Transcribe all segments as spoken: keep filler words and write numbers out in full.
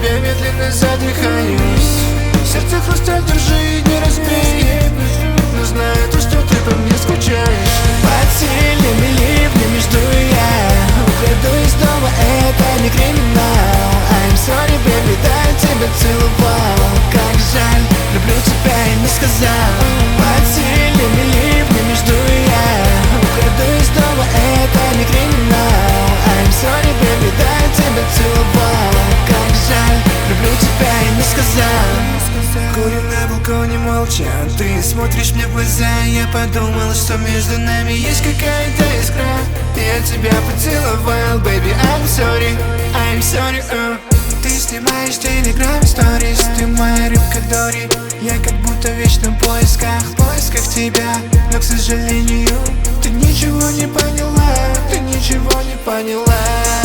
тебе медленно задыхаюсь. Сердце хрусталь, держи и не разбей. Но знаю то, что ты по мне скучаешь. Под сильными ливнями жду я. Украду из дома, это не криминал. I'm sorry, baby, да, я тебя целовал. Как жаль, люблю тебя и не сказал. Под сильными ливнями жду я. Украду из дома, это не криминал. I'm sorry, baby, да, я тебя целовал. Как жаль, люблю тебя и не сказал. Курим на балконе молча, ты смотришь мне в глаза. Я подумал, что между нами есть какая-то искра. Я тебя поцеловал, baby, I'm sorry, I'm sorry, uh. Ты снимаешь телеграм сторис, ты моя рыбка Дори. Я как будто в вечном поисках, в поисках тебя. Но, к сожалению, ты ничего не поняла, ты ничего не поняла.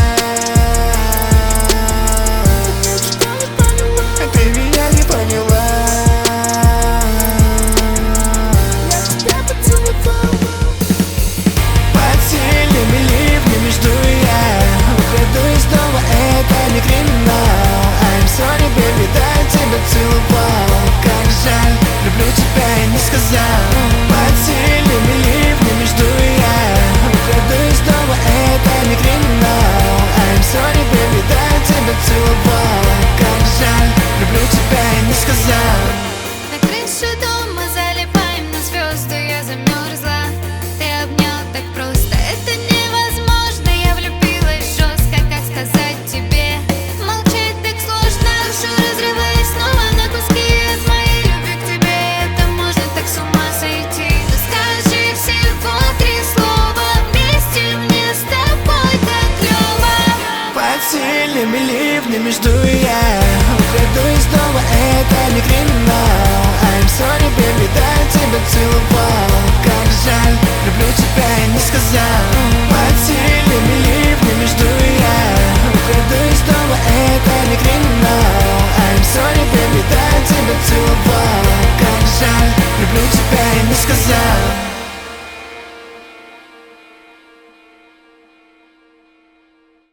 Ты меня не поняла. Я тебя поцеловал. Под сильными ливнями жду я. Украду из дома, это не криминал. I'm sorry, baby, да, я тебя целовал. Как жаль, люблю тебя и не сказал. Под сильными ливнями жду я. Украду из дома, это не криминал. I'm sorry, baby, да, я тебя целовал. Как жаль, люблю тебя и не сказал. На крышу дома залипаем на звезды, я замерзла. Ты обнял так просто, это невозможно. Я влюбилась жестко, как сказать тебе. Молчать так сложно, душу разрываясь снова на куски. От моей любви к тебе это можно так с ума сойти. Да скажи всего три слова, вместе мне с тобой так клёво. Под сильными ливнями жду я. Украду из дома, это не криминал. I'm sorry, baby, да, я тебя целовал. Как жаль, люблю тебя и не сказал. Под сильными ливнями жду я. Украду из дома, это не криминал. I'm sorry, baby, да, я тебя целовал. Как жаль, люблю тебя и не сказал.